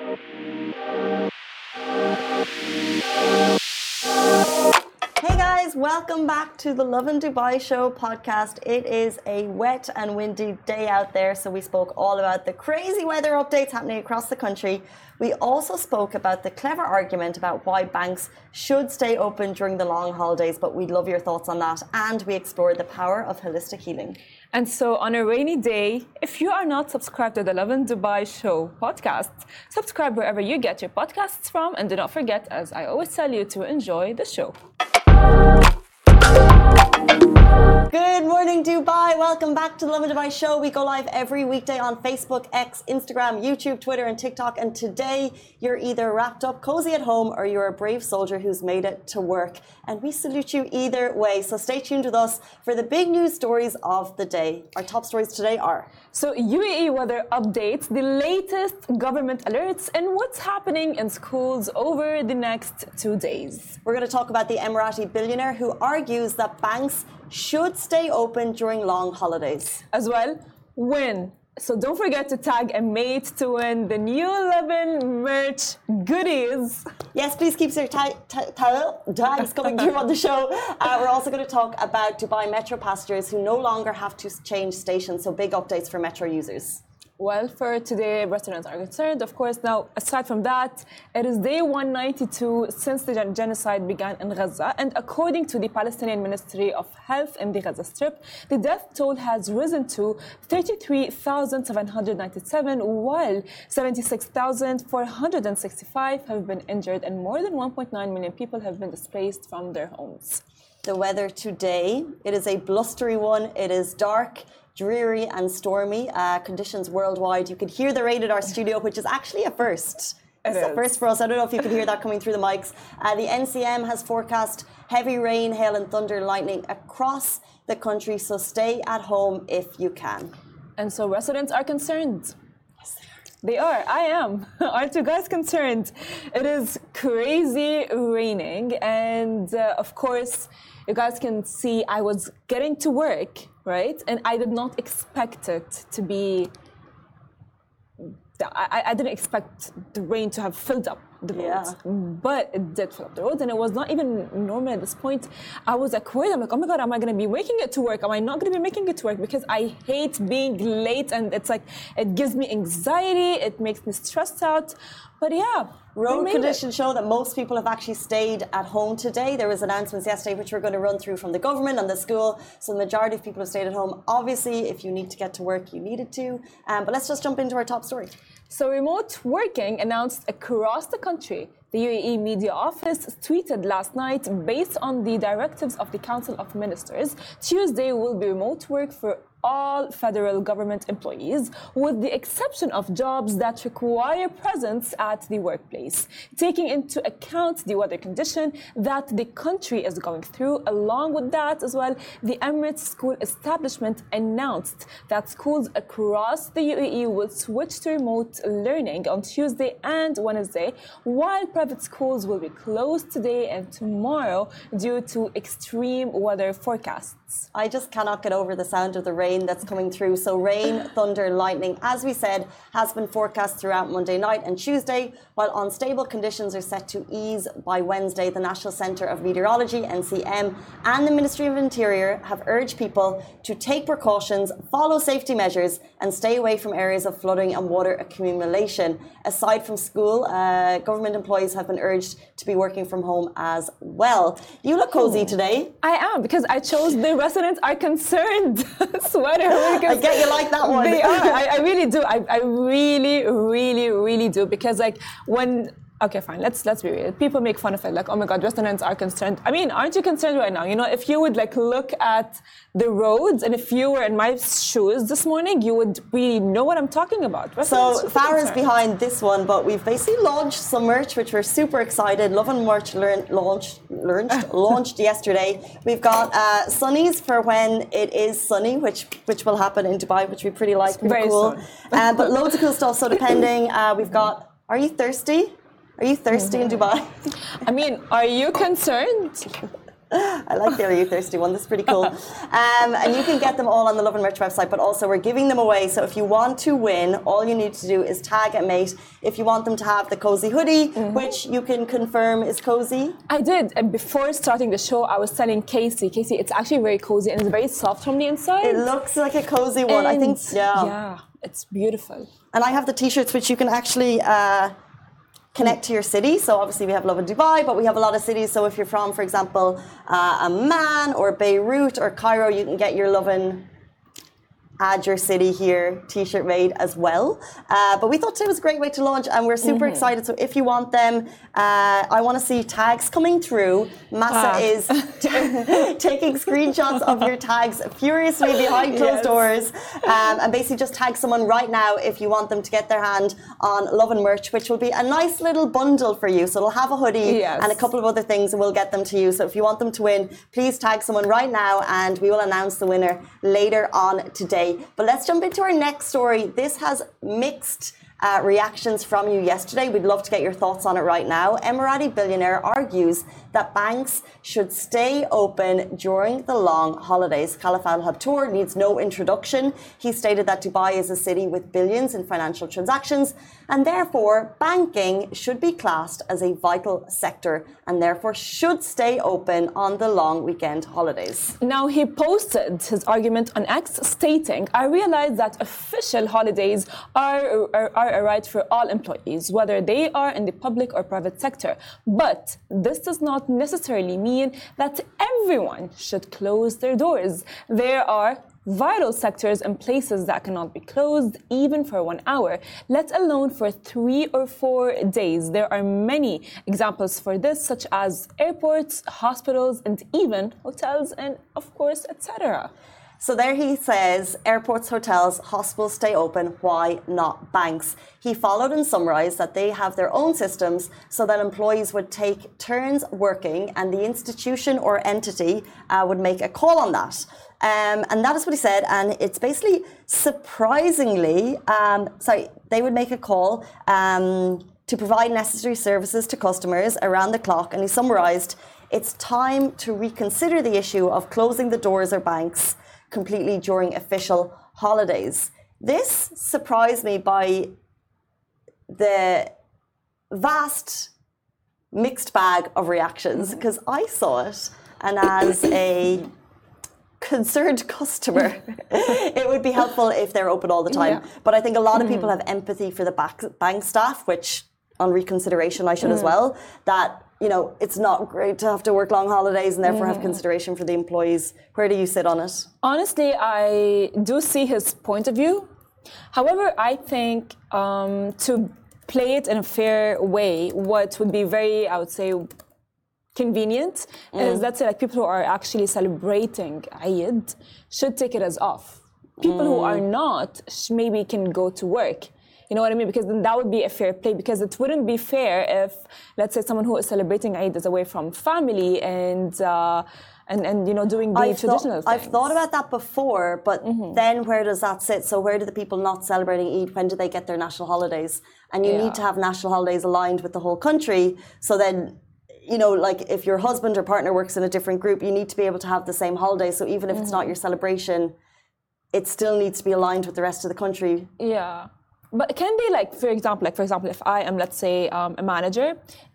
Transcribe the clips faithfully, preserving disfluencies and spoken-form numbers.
Hey guys, welcome back to the Lovin Dubai Show podcast. It is a wet and windy day out there, so we spoke all about the crazy weather updates happening across the country. We also spoke about the clever argument about why banks should stay open during the long holidays, but we'd love your thoughts on that. And we explored the power of holistic healing. And so on a rainy day, if you are not subscribed to the Lovin Dubai Show podcast, subscribe wherever you get your podcasts from, and do not forget, as I always tell you, to enjoy the show. Good morning, Dubai. Welcome back to the Lovin Dubai Show. We go live every weekday on Facebook, X, Instagram, YouTube, Twitter, and TikTok. And today, you're either wrapped up cozy at home or you're a brave soldier who's made it to work. And we salute you either way. So stay tuned with us for the big news stories of the day. Our top stories today are... So U A E weather updates, the latest government alerts, and what's happening in schools over the next two days. We're going to talk about the Emirati billionaire who argues that banks should stay open during long holidays. As well, win. So don't forget to tag a mate to win the new Lovin merch goodies. Yes, please keep your ta- ta- ta- tags coming through on the show. Uh, we're also going to talk about Dubai Metro passengers who no longer have to change stations. So big updates for Metro users. Well, for today, restaurants are concerned, of course. Now, aside from that, it is day one ninety-two since the gen- genocide began in Gaza. And according to the Palestinian Ministry of Health in the Gaza Strip, the death toll has risen to thirty-three thousand seven hundred ninety-seven, while seventy-six thousand four hundred sixty-five have been injured, and more than one point nine million people have been displaced from their homes. The weather today, it is a blustery one. It is dark, dreary and stormy uh, conditions worldwide. You could hear the rain in our studio, which is actually a first. It it's is. a first for us. I don't know if you can hear that coming through the mics. Uh, the N C M has forecast heavy rain, hail and thunder, lightning across the country. So stay at home if you can. And so residents are concerned. They are. I am. Aren't you guys concerned? It is crazy raining. And uh, of course, you guys can see I was getting to work, right? And I did not expect it to be... I, I didn't expect the rain to have filled up the roads, Yeah. but it did fill up the roads, and it was not even normal at this point. I was like worried. I'm like, oh my God, am I going to be making it to work? Am I not going to be making it to work? Because I hate being late, and it's like, it gives me anxiety, it makes me stressed out. But yeah, road conditions show that most people have actually stayed at home today. There was announcements yesterday which we're going to run through from the government and the school. So the majority of people have stayed at home. Obviously, if you need to get to work, you needed to. Um, but let's just jump into our top story. So remote working announced across the country. The U A E Media Office tweeted last night, based on the directives of the Council of Ministers, Tuesday will be remote work for all federal government employees, with the exception of jobs that require presence at the workplace, taking into account the weather condition that the country is going through. Along with that as well, the Emirates School Establishment announced that schools across the U A E will switch to remote learning on Tuesday and Wednesday, while private schools will be closed today and tomorrow due to extreme weather forecasts. I just cannot get over the sound of the rain that's coming through. So rain, thunder, lightning, as we said, has been forecast throughout Monday night and Tuesday, while unstable conditions are set to ease by Wednesday. The National Centre of Meteorology, N C M, and the Ministry of Interior have urged people to take precautions, follow safety measures, and stay away from areas of flooding and water accumulation. Aside from school, uh, government employees have been urged to be working from home as well. You look cozy today. I am, because I chose the residents are concerned sweater. I get you like that one. They are. I, I really do. I, I really, really, really do. Because like when... Okay, fine. Let's let's be real. People make fun of it, like, oh my God, residents are concerned. I mean, aren't you concerned right now? You know, if you would like look at the roads, and if you were in my shoes this morning, you would really know what I'm talking about. Residents so Farah's behind this one, but we've basically launched some merch, which we're super excited. Lovin Merch learned, launched launched launched yesterday. We've got uh, sunnies for when it is sunny, which which will happen in Dubai, which we pretty like. Pretty Very cool. Uh, but loads of cool stuff. So depending, uh, we've got. Are you thirsty? Are you thirsty mm-hmm. in Dubai? I mean, are you concerned? I like the Are You Thirsty one. This is pretty cool. Um, and you can get them all on the Love and Merch website, but also we're giving them away. So if you want to win, all you need to do is tag a mate if you want them to have the cozy hoodie, mm-hmm. which you can confirm is cozy. I did. And before starting the show, I was telling Casey, Casey, it's actually very cozy and it's very soft from the inside. It looks like a cozy one. And I think, yeah. Yeah, it's beautiful. And I have the t-shirts, which you can actually... Uh, connect to your city. So obviously we have Love in Dubai, but we have a lot of cities. So if you're from, for example, uh, Amman or Beirut or Cairo, you can get your Love in Add Your City Here t-shirt made as well. Uh, but we thought today was a great way to launch and we're super mm-hmm. excited. So if you want them, uh, I want to see tags coming through. Massa ah. is t- taking screenshots of your tags furiously behind closed yes. doors. Um, and basically just tag someone right now if you want them to get their hand on Love and Merch, which will be a nice little bundle for you. So it'll have a hoodie yes. and a couple of other things and we'll get them to you. So if you want them to win, please tag someone right now and we will announce the winner later on today. But let's jump into our next story. This has mixed uh, reactions from you yesterday. We'd love to get your thoughts on it right now. Emirati billionaire argues that banks should stay open during the long holidays. Khalif Al Habtoor needs no introduction. He stated that Dubai is a city with billions in financial transactions and therefore banking should be classed as a vital sector and therefore should stay open on the long weekend holidays. Now he posted his argument on X stating, I realize that official holidays are, are, are a right for all employees, whether they are in the public or private sector. But this does not necessarily mean that everyone should close their doors. There are vital sectors and places that cannot be closed even for one hour, let alone for three or four days. There are many examples for this, such as airports, hospitals, and even hotels, and of course, et cetera. So there he says, airports, hotels, hospitals stay open, why not banks? He followed and summarized that they have their own systems so that employees would take turns working and the institution or entity uh, would make a call on that. Um, and that is what he said. And it's basically surprisingly, um, sorry, they would make a call um, to provide necessary services to customers around the clock. And he summarized, it's time to reconsider the issue of closing the doors or banks completely during official holidays. This surprised me by the vast mixed bag of reactions because I saw it and as a concerned customer it would be helpful if they're open all the time. Yeah. But I think a lot of people have empathy for the back, bank staff, which on reconsideration I should mm. as well, that you know, it's not great to have to work long holidays and therefore mm. have consideration for the employees. Where do you sit on it? Honestly, I do see his point of view. However, I think um, to play it in a fair way, what would be very, I would say, convenient mm. is let's say like people who are actually celebrating Eid should take it as off. People mm. who are not maybe can go to work. You know what I mean? Because then that would be a fair play, because it wouldn't be fair if, let's say, someone who is celebrating Eid is away from family and, uh, and, and you know, doing the I've traditional thought, things. I've thought about that before, but mm-hmm. then where does that sit? So where do the people not celebrating Eid, when do they get their national holidays? And you yeah. need to have national holidays aligned with the whole country. So then, you know, like if your husband or partner works in a different group, you need to be able to have the same holiday. So even if mm-hmm. it's not your celebration, it still needs to be aligned with the rest of the country. Yeah. But can they, like, for example, like, for example, if I am, let's say, um, a manager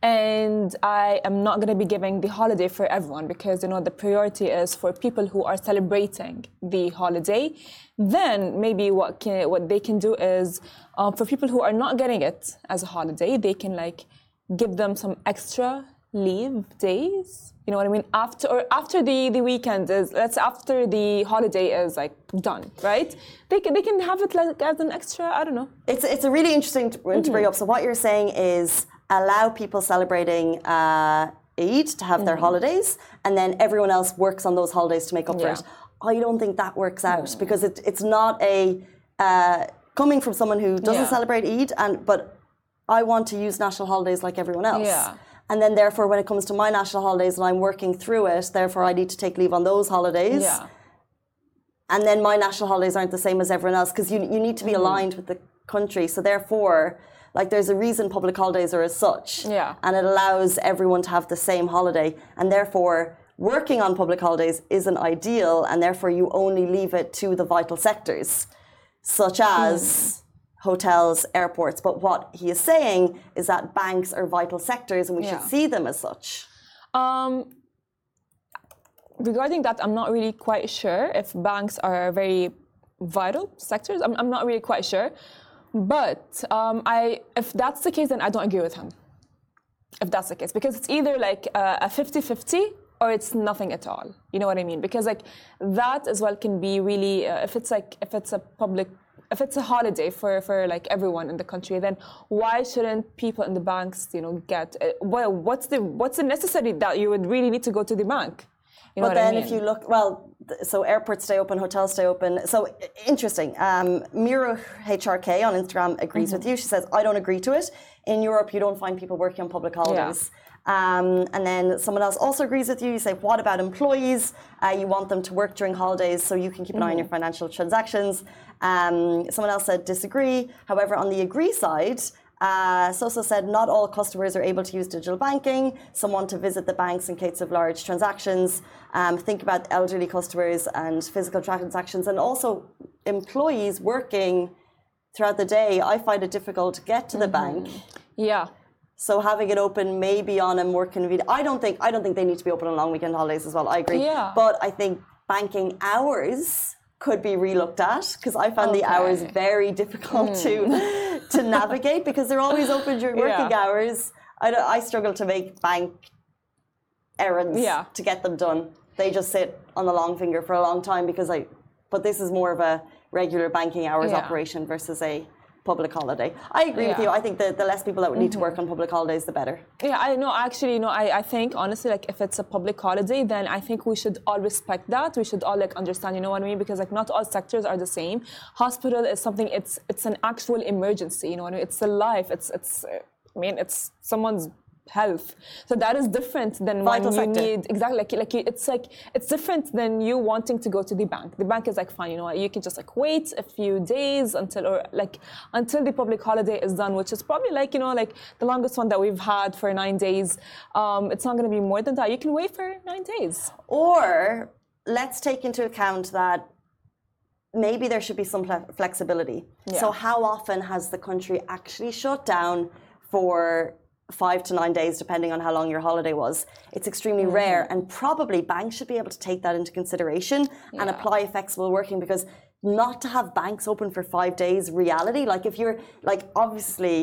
and I am not going to be giving the holiday for everyone because, you know, the priority is for people who are celebrating the holiday, then maybe what can, what they can do is um, for people who are not getting it as a holiday, they can, like, give them some extra leave days. You know what I mean? After or after the, the weekend is, let's after the holiday is like done, right? They can they can have it like as an extra. I don't know. It's it's a really interesting to, mm-hmm. to bring up. So what you're saying is allow people celebrating uh, Eid to have mm-hmm. their holidays, and then everyone else works on those holidays to make up yeah. for it. I don't think that works out mm-hmm. because it it's not a uh, coming from someone who doesn't yeah. celebrate Eid, and but I want to use national holidays like everyone else. Yeah. And then therefore when it comes to my national holidays and I'm working through it, therefore I need to take leave on those holidays. Yeah. And then my national holidays aren't the same as everyone else because you, you need to be mm-hmm. aligned with the country. So therefore, like there's a reason public holidays are as such. Yeah. And it allows everyone to have the same holiday. And therefore, working on public holidays isn't ideal, and therefore you only leave it to the vital sectors, such as mm. hotels, airports. But what he is saying is that banks are vital sectors and we yeah. should see them as such. Um, regarding that, I'm not really quite sure if banks are very vital sectors. I'm, I'm not really quite sure. But um, I, if that's the case, then I don't agree with him. If that's the case. Because it's either like a fifty-fifty or it's nothing at all. You know what I mean? Because like that as well can be really, uh, if it's like, if it's a public, if it's a holiday for, for like everyone in the country, then why shouldn't people in the banks, you know, get, uh, well, what's the, what's the necessity that you would really need to go to the bank? You know but then I mean? if you look, well, so airports stay open, hotels stay open. So interesting. Um, Mira H R K on Instagram agrees mm-hmm. with you. She says, I don't agree to it. In Europe, you don't find people working on public holidays. Yeah. Um, and then someone else also agrees with you. You say, what about employees? Uh, you want them to work during holidays so you can keep an mm-hmm. eye on your financial transactions. Um, someone else said disagree. However, on the agree side, uh, Soso said not all customers are able to use digital banking. Some want to visit the banks in case of large transactions. Um, think about elderly customers and physical transactions, and also employees working throughout the day. I find it difficult to get to the mm-hmm. bank. Yeah. So having it open maybe on a more convenient. I don't think I don't think they need to be open on long weekend holidays as well. I agree. Yeah. But I think banking hours could be relooked at, because I found okay. the hours very difficult mm. to to navigate because they're always open during working yeah. hours. I, I struggle to make bank errands yeah. to get them done. They just sit on the long finger for a long time because I. But this is more of a regular banking hours yeah. operation versus a public holiday. I agree yeah. with you. I think the, the less people that would need mm-hmm. to work on public holidays, the better. Yeah, I know. Actually, no, I, I think, honestly, like, if it's a public holiday, then I think we should all respect that. We should all, like, understand, you know what I mean? Because, like, not all sectors are the same. Hospital is something, it's it's an actual emergency, you know what I mean? It's a life. It's, it's I mean, it's someone's health. So that is different than Vital when you sector. need exactly like like it's like it's different than you wanting to go to the bank. The bank is like, fine, you know what, you can just like wait a few days until or like until the public holiday is done, which is probably like, you know, like the longest one that we've had for nine days. Um, it's not going to be more than that. You can wait for nine days. Or let's take into account that maybe there should be some flexibility. Yeah. So how often has the country actually shut down for five to nine days, depending on how long your holiday was? It's extremely mm-hmm. rare, and probably banks should be able to take that into consideration yeah. and apply flexible working, because not to have banks open for five days reality, like if you're like, obviously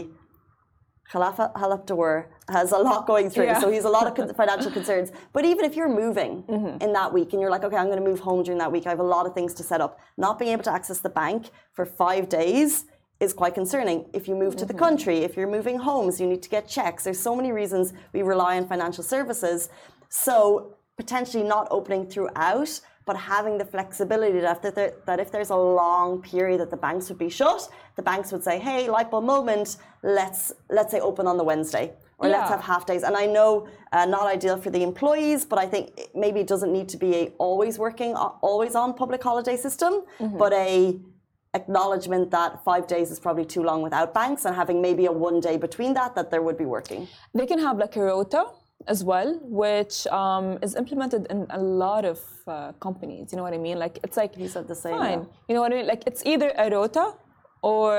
Khalifa Al-Abdur has a lot going through, yeah. so he has a lot of financial concerns. But even if you're moving mm-hmm. in that week and you're like, okay, I'm going to move home during that week, I have a lot of things to set up, not being able to access the bank for five days is quite concerning. If you move to the country, if you're moving homes, you need to get checks. There's so many reasons we rely on financial services. So potentially not opening throughout, but having the flexibility that, there, that if there's a long period that the banks would be shut, the banks would say, hey, light bulb moment, let's, let's say open on the Wednesday, or yeah. let's have half days. And I know uh, not ideal for the employees, but I think maybe it doesn't need to be a always working, always on public holiday system, mm-hmm. but a acknowledgement that five days is probably too long without banks, and having maybe a one day between that, that there would be working. They can have like a rota as well, which um, is implemented in a lot of uh, companies. You know what I mean? Like, it's like, he said the same. Fine. Yeah. You know what I mean? Like, it's either a rota or,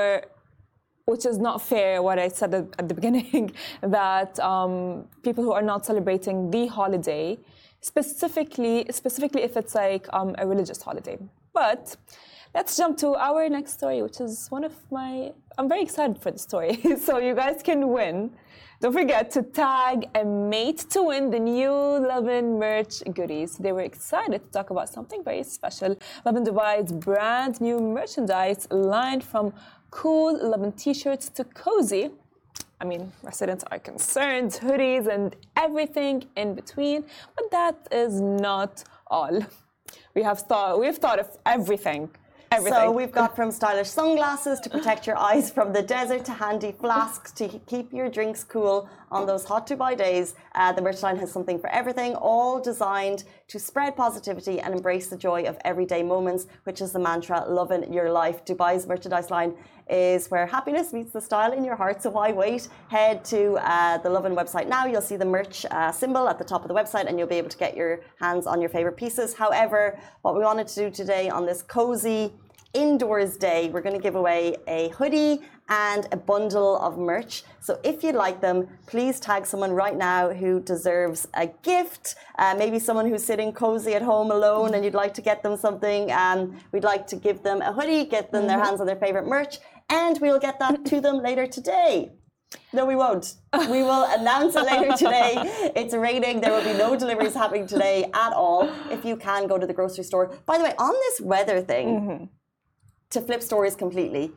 which is not fair, what I said at, at the beginning, that um, people who are not celebrating the holiday, specifically, specifically if it's like um, a religious holiday. But let's jump to our next story, which is one of my... I'm very excited for the story. So you guys can win. Don't forget to tag a mate to win the new Lovin merch goodies. They were excited to talk about something very special. Lovin Dubai's brand new merchandise line from cool Lovin t-shirts to cozy. I mean, residents are concerned, hoodies and everything in between. But that is not all. We have thought, we've thought of everything. Everything. So we've got from stylish sunglasses to protect your eyes from the desert to handy flasks to keep your drinks cool on those hot Dubai days. Uh, the merch line has something for everything, all designed to spread positivity and embrace the joy of everyday moments, which is the mantra, loving your life. Dubai's merchandise line is where happiness meets the style in your heart. So why wait? Head to uh, the Lovin website now. You'll see the merch uh, symbol at the top of the website and you'll be able to get your hands on your favorite pieces. However, what we wanted to do today on this cozy indoors day, we're going to give away a hoodie and a bundle of merch. So if you'd like them, please tag someone right now who deserves a gift. Uh, maybe someone who's sitting cozy at home alone and you'd like to get them something. Um, we'd like to give them a hoodie, get them mm-hmm. their hands on their favorite merch, and we'll get that to them later today. No, we won't. We will announce it later today. It's raining. There will be no deliveries happening today at all. If you can, go to the grocery store. By the way, on this weather thing, mm-hmm. to flip stories completely,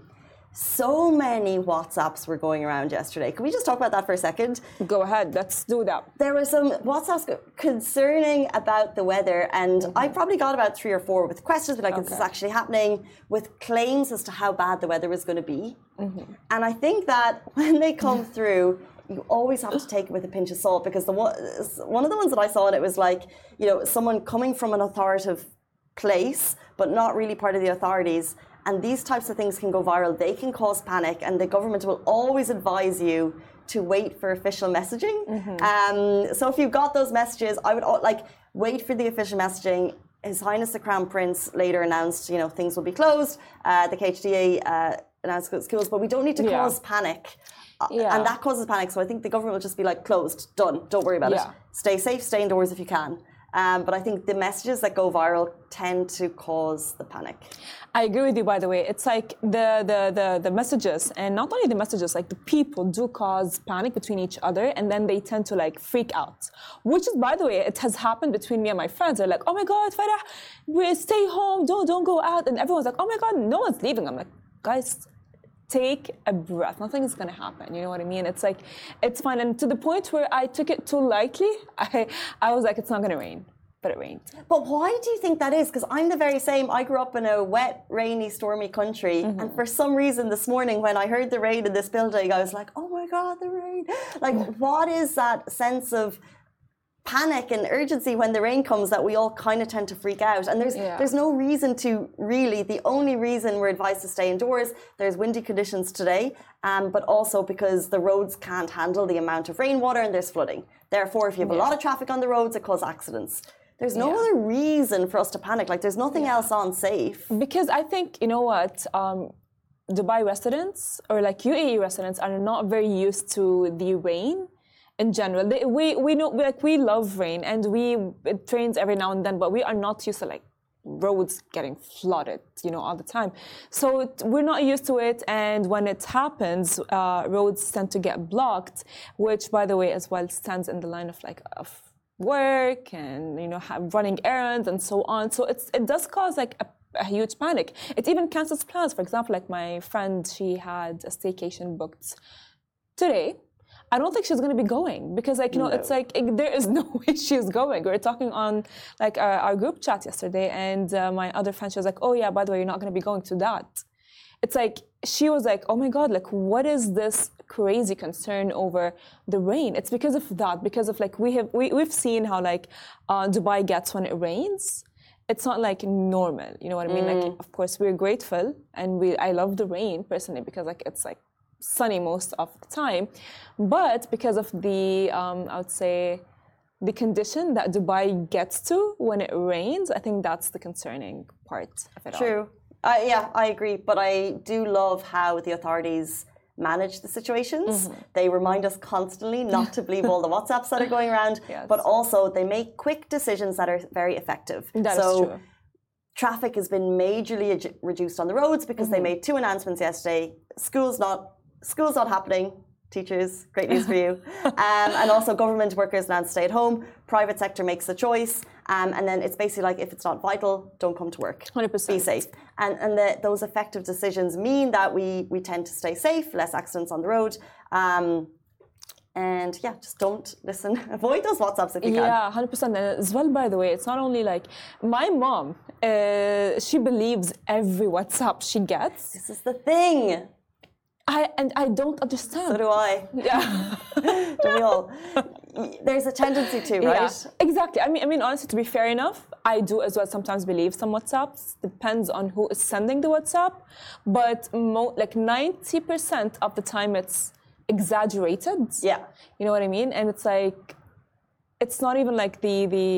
so many WhatsApps were going around yesterday. Can we just talk about that for a second? Go ahead. Let's do that. There were some WhatsApps concerning about the weather, and mm-hmm. I probably got about three or four with questions, but like, okay. is this actually happening? With claims as to how bad the weather was going to be. Mm-hmm. And I think that when they come through, you always have to take it with a pinch of salt, because the one, one of the ones that I saw, and it was like, you know, someone coming from an authoritative place, but not really part of the authorities. And these types of things can go viral. They can cause panic, and the government will always advise you to wait for official messaging. Mm-hmm. Um, so if you've got those messages, I would like wait for the official messaging. His Highness the Crown Prince later announced, you know, things will be closed. Uh, the K H D A uh, announced schools, but we don't need to yeah. cause panic. Yeah. And that causes panic. So I think the government will just be like, closed, done, don't worry about yeah. it. Stay safe, stay indoors if you can. Um, but I think the messages that go viral tend to cause the panic. I agree with you, by the way. It's like the, the, the, the messages, and not only the messages, like the people do cause panic between each other, and then they tend to like freak out. Which is, by the way, it has happened between me and my friends. They're like, oh my God, Farah, we stay home, don't, don't go out. And everyone's like, oh my God, no one's leaving. I'm like, guys, take a breath. Nothing is going to happen. You know what I mean? It's like, it's fine. And to the point where I took it too lightly, I, I was like, it's not going to rain. But it rained. But why do you think that is? Because I'm the very same. I grew up in a wet, rainy, stormy country. Mm-hmm. And for some reason this morning when I heard the rain in this building, I was like, oh my God, the rain. Like, what is that sense of panic and urgency when the rain comes that we all kind of tend to freak out? And there's yeah. there's no reason to really. The only reason we're advised to stay indoors, there's windy conditions today, um, but also because the roads can't handle the amount of rainwater and there's flooding. Therefore, if you have yeah. a lot of traffic on the roads, it causes accidents. There's no yeah. other reason for us to panic. Like, there's nothing yeah. else on safe. Because I think, you know what, um, Dubai residents or like U A E residents are not very used to the rain in general. They, we we know like we love rain and we it rains every now and then, but we are not used to like roads getting flooded, you know, all the time. So it, we're not used to it, and when it happens, uh, roads tend to get blocked, which, by the way, as well stands in the line of like of work and, you know, have running errands and so on. So it's it does cause like a, a huge panic. It even cancels plans. For example, like my friend, she had a staycation booked today. I don't think she's going to be going because, like, you know, no. it's like it, there is no way she's going. We were talking on like our, our group chat yesterday, and uh, my other friend, she was like, oh yeah, by the way, you're not going to be going to that. It's like, she was like, oh my God, like, what is this crazy concern over the rain? It's because of that, because of like, we have, we, we've seen how like uh, Dubai gets when it rains. It's not like normal, you know what I mean? Mm. Like, of course, we're grateful, and we, I love the rain personally because like, it's like sunny most of the time. But because of the, um, I would say, the condition that Dubai gets to when it rains, I think that's the concerning part of it all. True. Uh, yeah, I agree. But I do love how the authorities manage the situations. Mm-hmm. They remind us constantly not to believe all the WhatsApps that are going around, yes. but also they make quick decisions that are very effective. That so, is true. Traffic has been majorly ad- reduced on the roads because mm-hmm. they made two announcements yesterday. Schools not, schools not happening. Teachers, great news for you. Um, and also government workers now stay at home. Private sector makes the choice. Um, and then it's basically like, if it's not vital, don't come to work. one hundred percent. Be safe. And, and the, those effective decisions mean that we, we tend to stay safe, less accidents on the road. Um, and yeah, just don't listen. Avoid those WhatsApps if you can. Yeah, one hundred percent. And as well, by the way, it's not only like, my mom, uh, she believes every WhatsApp she gets. This is the thing. I, and I don't understand. So do I. Yeah. Do we all? there's a tendency to, right? Yeah, exactly. I mean, I mean, honestly, to be fair enough, I do as well sometimes believe some WhatsApps. Depends on who is sending the WhatsApp, but mo- like ninety percent of the time it's exaggerated. Yeah, you know what I mean. And it's like, it's not even like the the.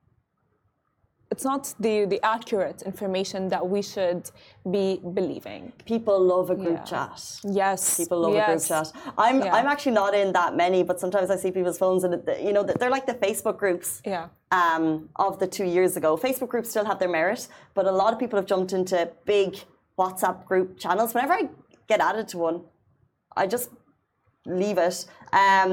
It's not the, the accurate information that we should be believing. People love a group yeah. chat. Yes. People love yes. a group chat. I'm yeah. I'm actually not in that many, but sometimes I see people's phones and, you know, they're like the Facebook groups yeah. um, of the two years ago. Facebook groups still have their merit, but a lot of people have jumped into big WhatsApp group channels. Whenever I get added to one, I just leave it. Um,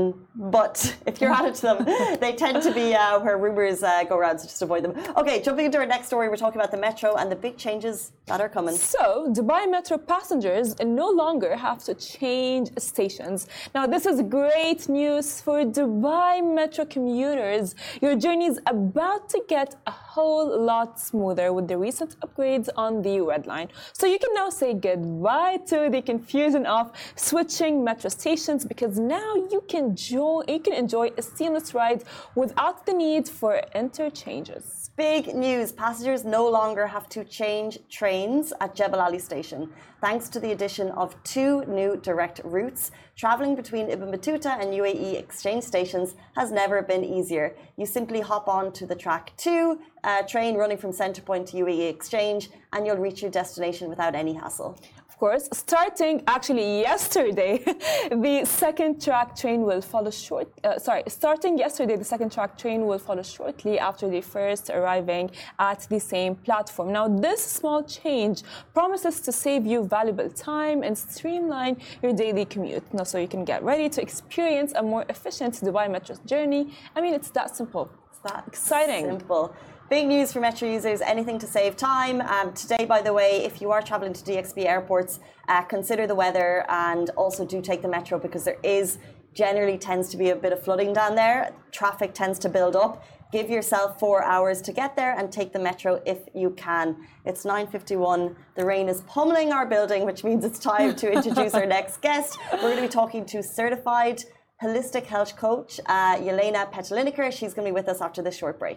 but if you're added to them, they tend to be uh, where rumours uh, go around, so just avoid them. Okay, jumping into our next story, we're talking about the Metro and the big changes that are coming. So, Dubai Metro passengers no longer have to change stations. Now, this is great news for Dubai Metro commuters. Your journey is about to get a whole lot smoother with the recent upgrades on the Red Line. So you can now say goodbye to the confusion of switching metro stations, because now you can, jo- you can enjoy a seamless ride without the need for interchanges. Big news, passengers no longer have to change trains at Jebel Ali station, thanks to the addition of two new direct routes. Travelling between Ibn Battuta and U A E exchange stations has never been easier. You simply hop on to the track two uh, train running from Centrepoint to U A E exchange, and you'll reach your destination without any hassle. Of course, starting actually yesterday, the second track train will follow short. Uh, sorry, starting yesterday, the second track train will follow shortly after the first, arriving at the same platform. Now, this small change promises to save you valuable time and streamline your daily commute. Now, so you can get ready to experience a more efficient Dubai Metro journey. I mean, it's that simple. It's that exciting. Simple. Big news for Metro users, anything to save time. Um, today, by the way, if you are travelling to D X B airports, uh, consider the weather and also do take the Metro, because there is generally tends to be a bit of flooding down there. Traffic tends to build up. Give yourself four hours to get there and take the Metro if you can. It's nine fifty-one. The rain is pummeling our building, which means it's time to introduce our next guest. We're going to be talking to certified holistic health coach, uh, Yelena Petelineker. She's going to be with us after this short break.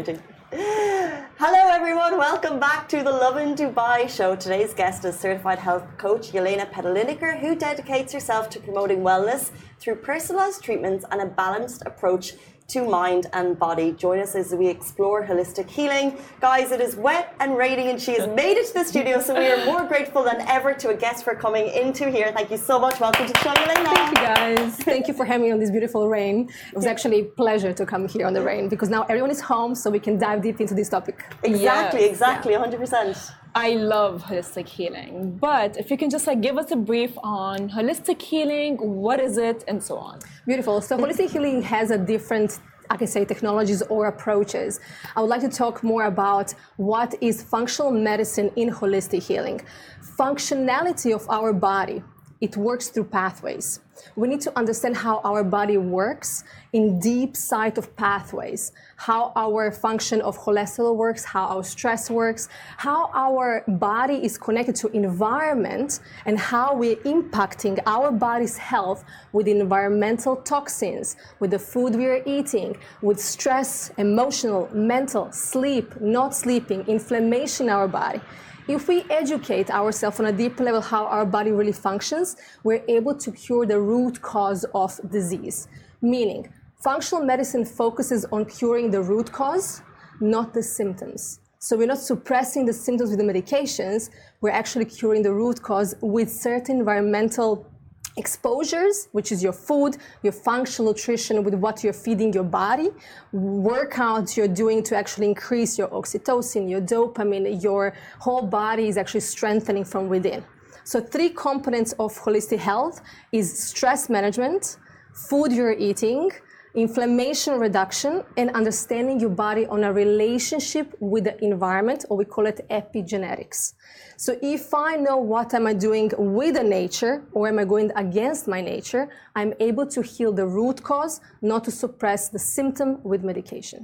Hello everyone, welcome back to the Lovin Dubai show. Today's guest is certified health coach Yelena Petelineker, who dedicates herself to promoting wellness through personalized treatments and a balanced approach to mind and body. Join us as we explore holistic healing. Guys, it is wet and raining and she has made it to the studio, so we are more grateful than ever to a guest for coming into here. Thank you so much. Welcome to the show, Yelena. Thank you, guys. Thank you for having me on this beautiful rain. It was actually a pleasure to come here on the rain, because now everyone is home, so we can dive deep into this topic. Exactly, yes. exactly, one hundred percent. I love holistic healing, but if you can just like give us a brief on holistic healing, what is it, and so on. Beautiful. So holistic healing has a different, I can say, technologies or approaches. I would like to talk more about what is functional medicine in holistic healing. Functionality of our body, it works through pathways. We need to understand how our body works in deep side of pathways, how our function of cholesterol works, how our stress works, how our body is connected to environment, and how we're impacting our body's health with environmental toxins, with the food we are eating, with stress, emotional, mental, sleep, not sleeping, inflammation in our body. If we educate ourselves on a deep level how our body really functions, we're able to cure the root cause of disease. Meaning, functional medicine focuses on curing the root cause, not the symptoms. So we're not suppressing the symptoms with the medications, we're actually curing the root cause with certain environmental exposures, which is your food, your functional nutrition with what you're feeding your body, workouts you're doing to actually increase your oxytocin, your dopamine, your whole body is actually strengthening from within. So three components of holistic health is stress management, food you're eating, inflammation reduction, and understanding your body on a relationship with the environment, or we call it epigenetics. So if I know what am I doing with the nature, or am I going against my nature, I'm able to heal the root cause, not to suppress the symptom with medications.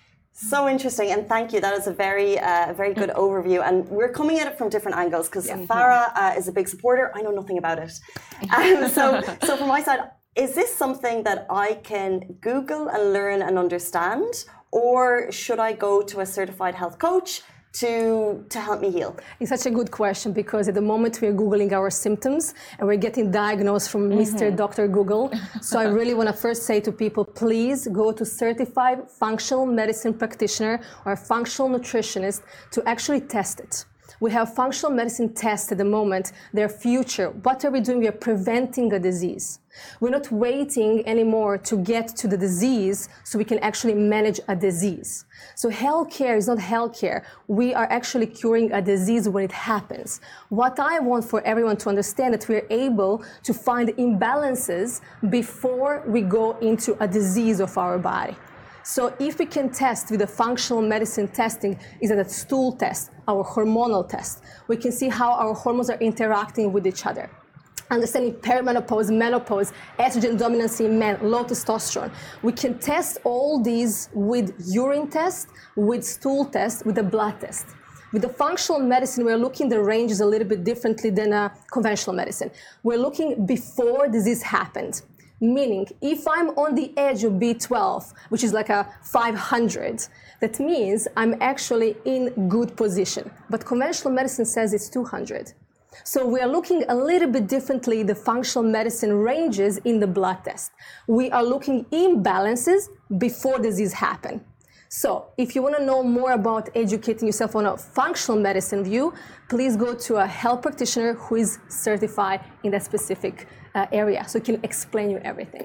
So interesting, and thank you. That is a very, uh, very good overview. And we're coming at it from different angles, because yeah. Farah uh, is a big supporter. I know nothing about it. Um, so, so from my side, is this something that I can Google and learn and understand? Or should I go to a certified health coach to to help me heal? It's such a good question, because at the moment we're Googling our symptoms and we're getting diagnosed from mm-hmm. Mister Doctor Google. So I really want to first say to people, please go to certified functional medicine practitioner or a functional nutritionist to actually test it. We have functional medicine tests at the moment, their future. What are we doing? We are preventing a disease. We're not waiting anymore to get to the disease so we can actually manage a disease. So healthcare is not healthcare. We are actually curing a disease when it happens. What I want for everyone to understand that we're able to find imbalances before we go into a disease of our body. So if we can test with the functional medicine testing, is that a stool test, our hormonal test. We can see how our hormones are interacting with each other. Understanding perimenopause, menopause, estrogen dominancy in men, low testosterone. We can test all these with urine test, with stool test, with a blood test. With the functional medicine, we're looking the ranges a little bit differently than a conventional medicine. We're looking before disease happened. Meaning, if I'm on the edge of B twelve, which is like a five hundred, that means I'm actually in good position. But conventional medicine says it's two hundred. So we are looking a little bit differently the functional medicine ranges in the blood test. We are looking imbalances before disease happen. So if you want to know more about educating yourself on a functional medicine view, please go to a health practitioner who is certified in that specific uh, area, so he can explain you everything.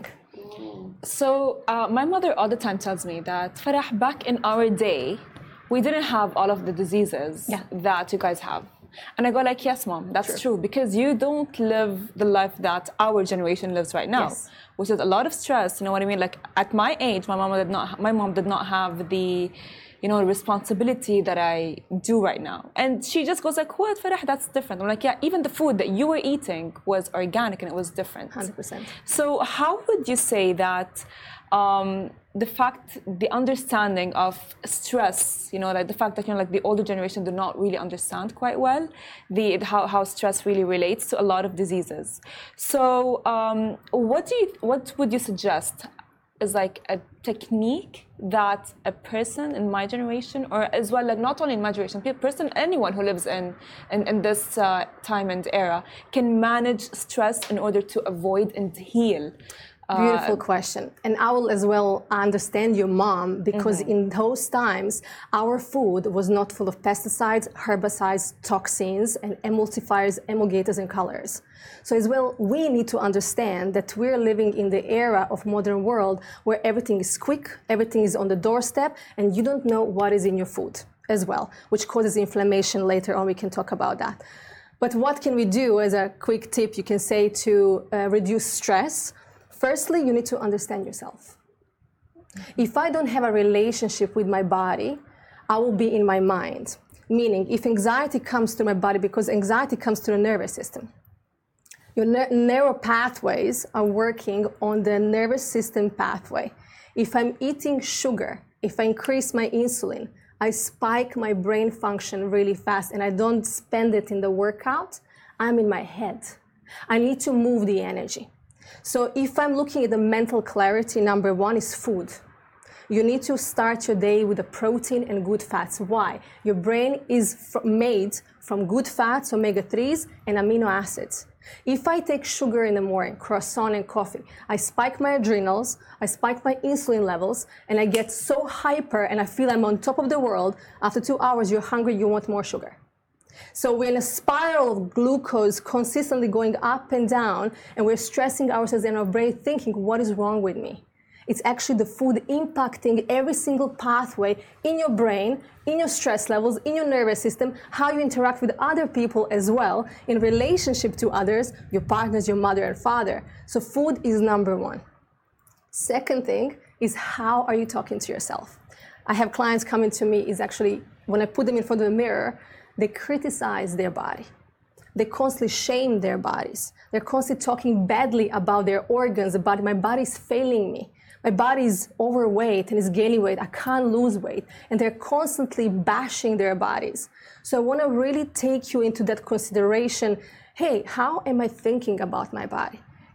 So uh, my mother all the time tells me that, Farah, back in our day, we didn't have all of the diseases yeah. that you guys have. And I go like, yes, mom, that's true. true, because you don't live the life that our generation lives right now, yes. which is a lot of stress. You know what I mean? Like at my age, my mom did not, my mom did not have the, you know, responsibility that I do right now. And she just goes like, what, Farah, that's different. I'm like, yeah, even the food that you were eating was organic and it was different. one hundred percent. So how would you say that um, the fact, the understanding of stress, you know, like the fact that, you know, like the older generation do not really understand quite well the how, how stress really relates to a lot of diseases. So um, what do you, what would you suggest is like a technique that a person in my generation, or as well, like not only in my generation, person, anyone who lives in, in, in this uh, time and era can manage stress in order to avoid and heal? Beautiful uh, question. And I will as well understand your mom, because mm-hmm. in those times, our food was not full of pesticides, herbicides, toxins, and emulsifiers, emulgators, and colors. So as well, we need to understand that we're living in the era of modern world where everything is quick, everything is on the doorstep, and you don't know what is in your food as well, which causes inflammation. Later on, we can talk about that. But what can we do as a quick tip, you can say, to uh, reduce stress? Firstly, you need to understand yourself. If I don't have a relationship with my body, I will be in my mind. Meaning, if anxiety comes to my body, because anxiety comes to the nervous system, your ne- neural pathways are working on the nervous system pathway. If I'm eating sugar, if I increase my insulin, I spike my brain function really fast and I don't spend it in the workout, I'm in my head. I need to move the energy. So if I'm looking at the mental clarity, number one is food. You need to start your day with a protein and good fats. Why? Your brain is f- made from good fats, omega threes, and amino acids. If I take sugar in the morning, croissant and coffee, I spike my adrenals, I spike my insulin levels, and I get so hyper and I feel I'm on top of the world. After two hours, you're hungry, you want more sugar. So we're in a spiral of glucose consistently going up and down, and we're stressing ourselves in our brain thinking, what is wrong with me? It's actually the food impacting every single pathway in your brain, in your stress levels, in your nervous system, how you interact with other people as well, in relationship to others, your partners, your mother and father. So food is number one. Second thing is, how are you talking to yourself? I have clients coming to me, is actually, when I put them in front of the mirror, they criticize their body. They constantly shame their bodies. They're constantly talking badly about their organs, about my body's failing me. My body is overweight and is gaining weight. I can't lose weight. And they're constantly bashing their bodies. So I want to really take you into that consideration. Hey, how am I thinking about my body?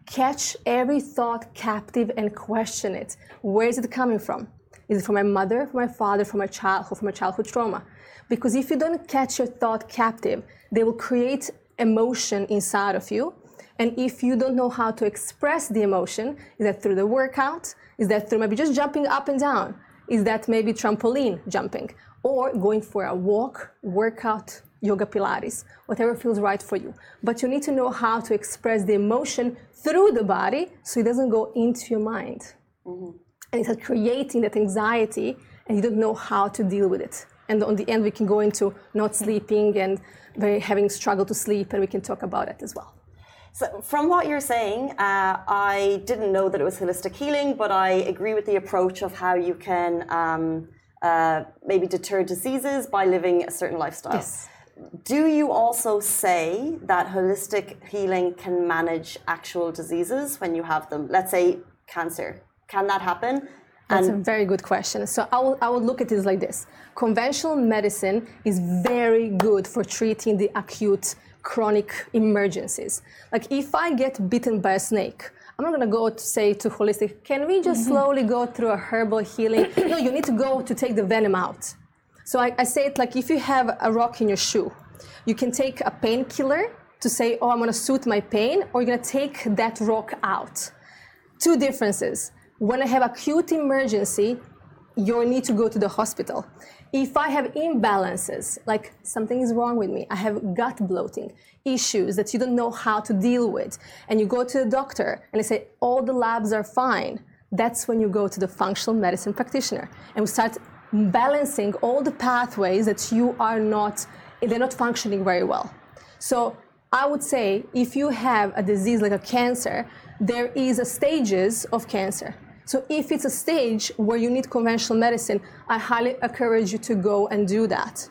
Catch every thought captive and question it. Where is it coming from? Is it from my mother, from my father, from my childhood, from my childhood trauma? Because if you don't catch your thought captive, they will create emotion inside of you. And if you don't know how to express the emotion, is that through the workout? Is that through maybe just jumping up and down? Is that maybe trampoline jumping? Or going for a walk, workout, yoga, Pilates, whatever feels right for you. But you need to know how to express the emotion through the body so it doesn't go into your mind. Mm-hmm. And it's creating that anxiety and you don't know how to deal with it. And on the end, we can go into not sleeping and very having struggle to sleep, and we can talk about it as well. So from what you're saying, uh, I didn't know that it was holistic healing, but I agree with the approach of how you can um, uh, maybe deter diseases by living a certain lifestyle. Yes. Do you also say that holistic healing can manage actual diseases when you have them? Let's say cancer. Can that happen? That's a very good question. So I will, I would look at this like this. Conventional medicine is very good for treating the acute chronic emergencies. Like if I get bitten by a snake, I'm not going to go to say to holistic, can we just mm-hmm. slowly go through a herbal healing? No, you need to go to take the venom out. So I, I say it like if you have a rock in your shoe, you can take a painkiller to say, oh, I'm going to soothe my pain, or you're going to take that rock out. Two differences. When I have acute emergency, you need to go to the hospital. If I have imbalances, like something is wrong with me, I have gut bloating, issues that you don't know how to deal with, and you go to the doctor and they say, all the labs are fine, that's when you go to the functional medicine practitioner. And we start balancing all the pathways that you are not, they're not functioning very well. So I would say if you have a disease like a cancer, there is a stages of cancer. So if it's a stage where you need conventional medicine, I highly encourage you to go and do that.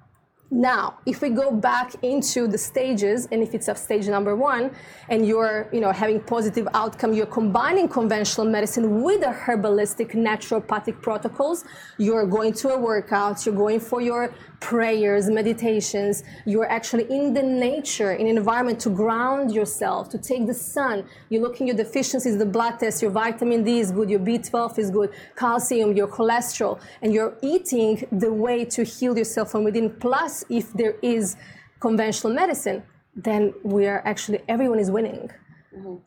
Now, if we go back into the stages, and if it's a stage number one, and you're, you know, having positive outcome, you're combining conventional medicine with a herbalistic naturopathic protocols, you're going to a workout, you're going for your prayers, meditations, you're actually in the nature, in an environment to ground yourself, to take the sun, you're looking at your deficiencies, the blood test, your vitamin D is good, your B twelve is good, calcium, your cholesterol, and you're eating the way to heal yourself from within. Plus, if there is conventional medicine, then we are actually, everyone is winning. Mm-hmm.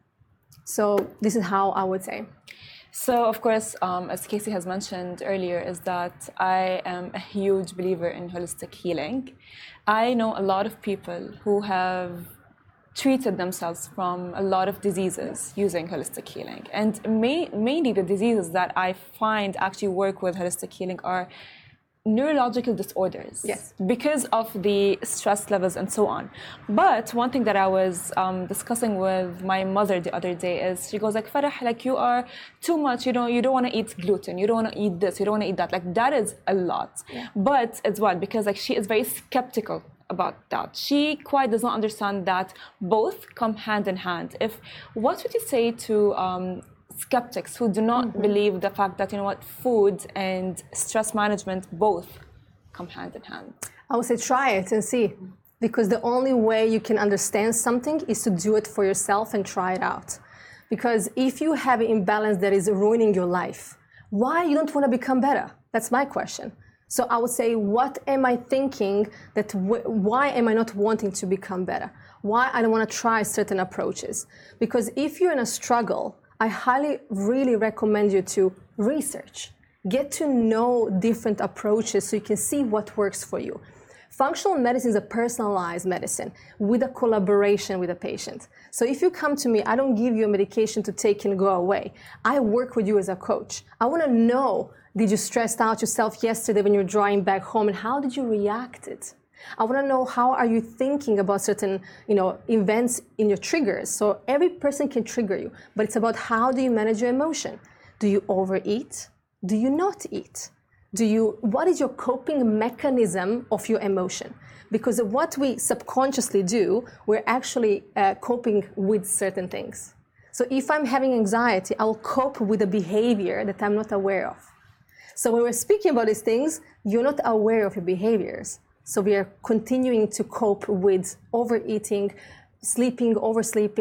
So this is how I would say. So, of course, um, as Casey has mentioned earlier, is that I am a huge believer in holistic healing. I know a lot of people who have treated themselves from a lot of diseases using holistic healing. And may, mainly the diseases that I find actually work with holistic healing are neurological disorders, yes, because of the stress levels and so on. But one thing that I was um, discussing with my mother the other day is she goes like, Farah, like you are too much, you know, you don't want to eat gluten, you don't want to eat this, you don't want to eat that. Like that is a lot. Yeah. But it's what, because like she is very skeptical about that. She quite does not understand that both come hand in hand. If, what would you say to um, skeptics who do not mm-hmm. believe the fact that, you know what, food and stress management both come hand in hand? I would say try it and see, because the only way you can understand something is to do it for yourself and try it out. Because if you have an imbalance that is ruining your life, why you don't want to become better? That's my question. So I would say, what am I thinking that, w- why am I not wanting to become better? Why I don't want to try certain approaches? Because if you're in a struggle, I highly really recommend you to research, get to know different approaches so you can see what works for you. Functional medicine is a personalized medicine with a collaboration with a patient. So if you come to me, I don't give you a medication to take and go away. I work with you as a coach. I want to know, did you stress out yourself yesterday when you were driving back home, and how did you react it? I want to know, how are you thinking about certain, you know, events in your triggers? So every person can trigger you, but it's about how do you manage your emotion? Do you overeat? Do you not eat? Do you, what is your coping mechanism of your emotion? Because of what we subconsciously do, we're actually uh, coping with certain things. So if I'm having anxiety, I'll cope with a behavior that I'm not aware of. So when we're speaking about these things, you're not aware of your behaviors. So we are continuing to cope with overeating, sleeping, oversleeping,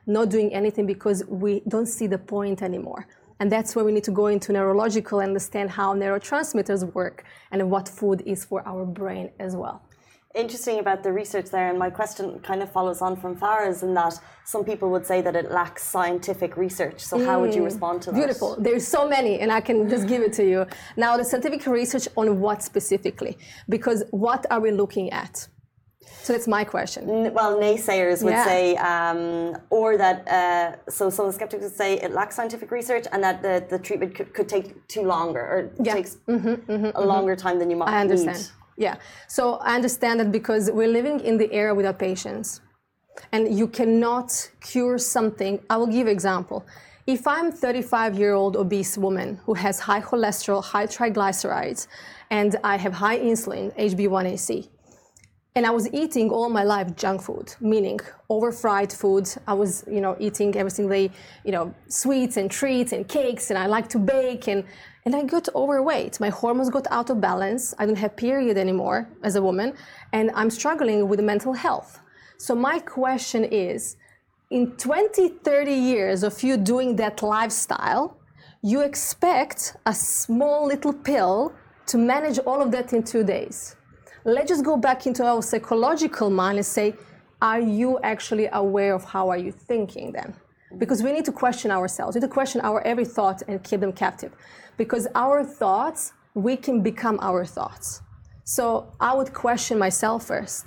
not doing anything because we don't see the point anymore. And that's where we need to go into neurological and understand how neurotransmitters work and what food is for our brain as well. Interesting about the research there, and my question kind of follows on from Farah's in that some people would say that it lacks scientific research. So how would you respond to that? Beautiful. There's so many, and I can just give it to you. Now, the scientific research on what specifically? Because what are we looking at? So that's my question. Well, naysayers would Yeah. say, um, or that, uh, so some skeptics would say it lacks scientific research and that the, the treatment could, could take too longer, or Yeah. takes mm-hmm, mm-hmm, a longer time than you might I understand. need. Yeah. So I understand that because we're living in the era without patience. And you cannot cure something. I will give an example. If I'm a thirty-five-year-old obese woman who has high cholesterol, high triglycerides, and I have high insulin, H b one A C, and I was eating all my life junk food, meaning over-fried food. I was, you know, eating every single day, you know, sweets and treats and cakes, and I like to bake, and, and I got overweight. My hormones got out of balance. I don't have period anymore as a woman, and I'm struggling with mental health. So my question is, in twenty, thirty years of you doing that lifestyle, you expect a small little pill to manage all of that in two days. Let's just go back into our psychological mind and say, are you actually aware of how are you thinking then? Because we need to question ourselves. We need to question our every thought and keep them captive. Because our thoughts, we can become our thoughts. So I would question myself first.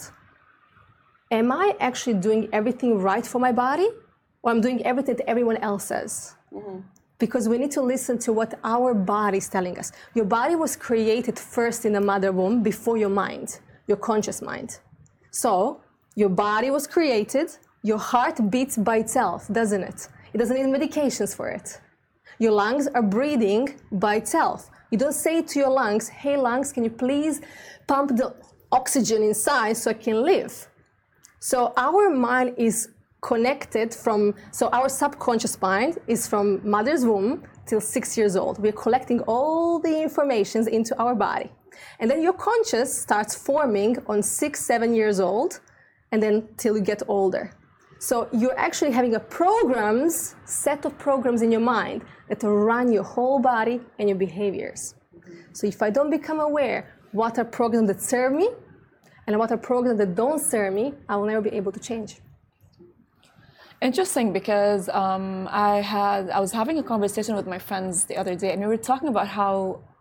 Am I actually doing everything right for my body? Or I'm doing everything that everyone else says? Mm-hmm. Because we need to listen to what our body is telling us. Your body was created first in the mother womb before your mind, your conscious mind. So your body was created, your heart beats by itself, doesn't it? It doesn't need medications for it. Your lungs are breathing by itself. You don't say to your lungs, hey lungs, can you please pump the oxygen inside so I can live? So our mind is connected from, so our subconscious mind is from mother's womb till six years old. We're collecting all the informations into our body. And then your conscious starts forming on six, seven years old, and then till you get older. So you're actually having a programs, set of programs in your mind that run your whole body and your behaviors. So if I don't become aware what are programs that serve me and what are programs that don't serve me, I will never be able to change. Interesting, because um, I had I was having a conversation with my friends the other day, and we were talking about how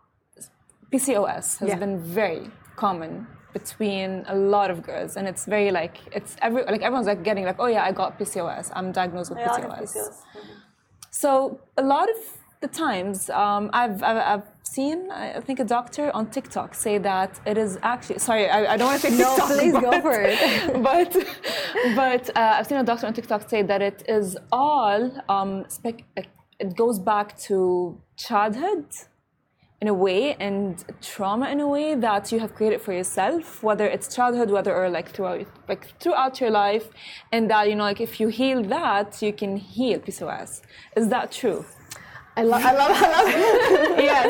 P C O S has Yeah. been very common between a lot of girls, and it's very like it's every like everyone's like getting like, oh yeah, I got P C O S, I'm diagnosed with Yeah, I P C O have S. P C O S. Mm-hmm. So a lot of the times um, I've, I've I've seen I think a doctor on TikTok say that it is actually sorry I, I don't want to say No, TikTok, please but, go for it. but but uh, I've seen a doctor on TikTok say that it is all um, spec- it goes back to childhood in a way and trauma in a way that you have created for yourself, whether it's childhood, whether or like throughout like throughout your life, and that you know like if you heal that, you can heal P C O S. Is that true? I love, I love, I love it. Yes.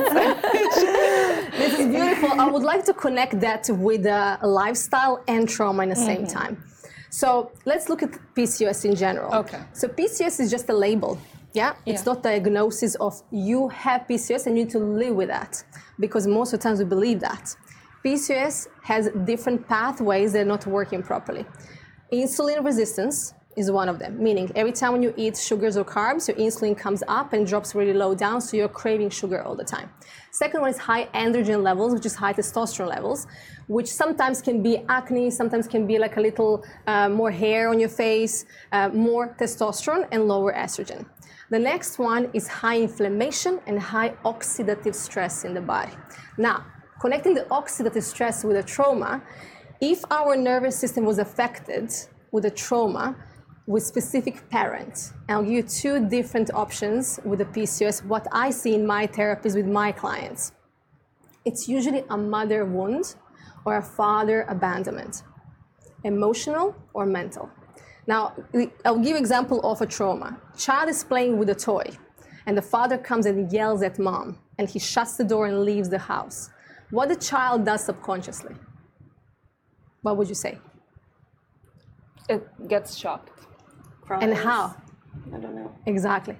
This is beautiful. I would like to connect that with uh, lifestyle and trauma in the same Mm-hmm. time. So let's look at P C O S in general. Okay. So P C O S is just a label. Yeah, it's Yeah. not diagnosis of you have P C O S and you need to live with that, because most of the times we believe that. P C O S has different pathways that are not working properly. Insulin resistance is one of them, meaning every time when you eat sugars or carbs, your insulin comes up and drops really low down, so you're craving sugar all the time. Second one is high androgen levels, which is high testosterone levels, which sometimes can be acne, sometimes can be like a little uh, more hair on your face, uh, more testosterone and lower estrogen. The next one is high inflammation and high oxidative stress in the body. Now, connecting the oxidative stress with a trauma, if our nervous system was affected with a trauma with specific parents, I'll give you two different options with the P C O S, what I see in my therapies with my clients. It's usually a mother wound or a father abandonment, emotional or mental. Now, I'll give you an example of a trauma. Child is playing with a toy, and the father comes and yells at mom, and he shuts the door and leaves the house. What the child does subconsciously? What would you say? It gets shocked. And Cries. how? I don't know. Exactly.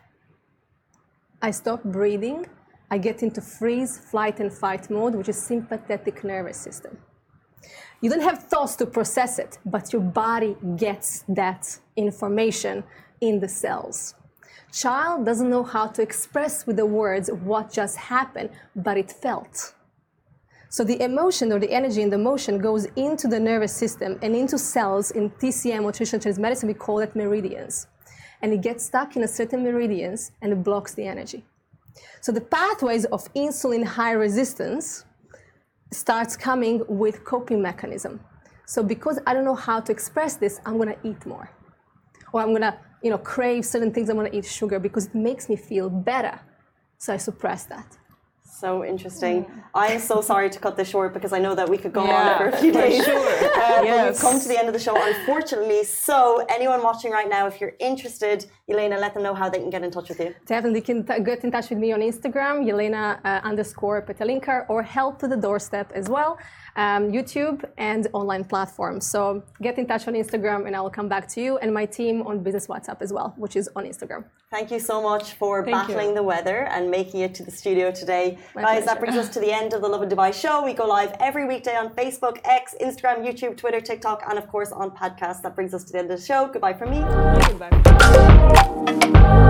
I stop breathing. I get into freeze, flight, and fight mode, which is sympathetic nervous system. You don't have thoughts to process it, but your body gets that information in the cells. Child doesn't know how to express with the words what just happened, but it felt. So the emotion or the energy in the motion goes into the nervous system and into cells in T C M or traditional Chinese medicine, we call it meridians. And it gets stuck in a certain meridians and it blocks the energy. So the pathways of insulin high resistance starts coming with coping mechanism. So because I don't know how to express this, I'm gonna eat more. Or I'm gonna, you know, crave certain things, I'm gonna eat sugar because it makes me feel better. So I suppress that. So interesting. Mm. I am so sorry to cut this short because I know that we could go yeah, on for a few days. Sure. uh, yes. But we've come to the end of the show, unfortunately. So anyone watching right now, if you're interested, Yelena, let them know how they can get in touch with you. Definitely can t- get in touch with me on Instagram, Yelena uh, underscore Petelinka, or Help to the Doorstep as well, um, YouTube and online platforms. So get in touch on Instagram and I will come back to you and my team on Business WhatsApp as well, which is on Instagram. Thank you so much for Thank battling you. the weather and making it to the studio today. My Guys, pleasure. that brings us to the end of the Lovin Dubai show. We go live every weekday on Facebook, X, Instagram, YouTube, Twitter, TikTok, and of course on podcasts. That brings us to the end of the show. Goodbye from me. Goodbye.